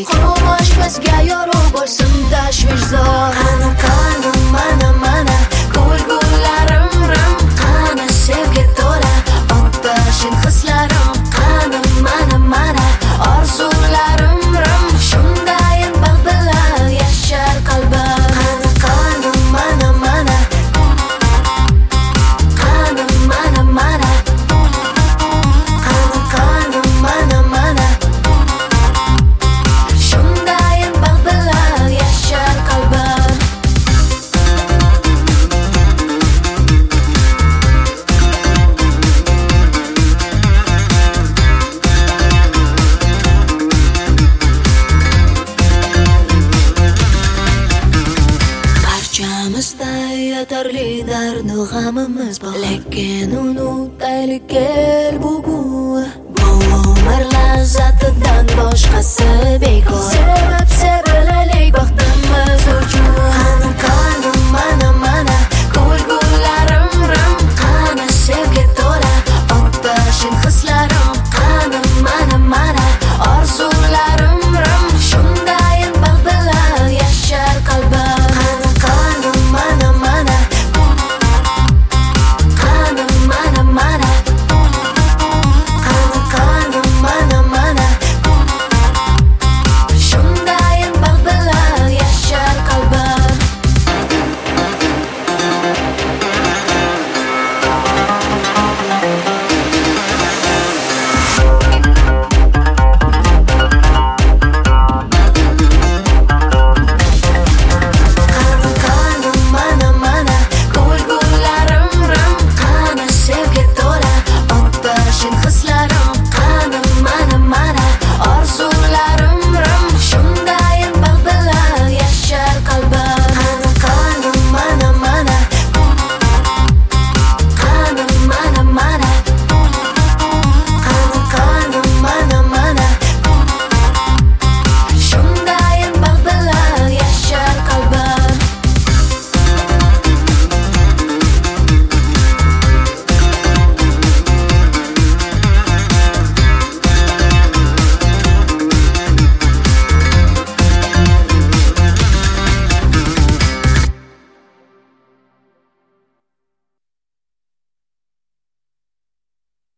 Quyosh bizga yorug' bo'lsin tashvish zor. Qani mana ko'lgullarim rim. Qani sevgi to'la otashin hislarim. Qani mana orzularim rim. Shundayin baxt bilan yashar qalbim. Qani mana qani mana shundayin baxt bilan yashar qalbim. Barchamizda yetarli dardu g'amimiz bor, lekin unutaylik kel bugun. Bu umr lazzatidan boshqasi bekor.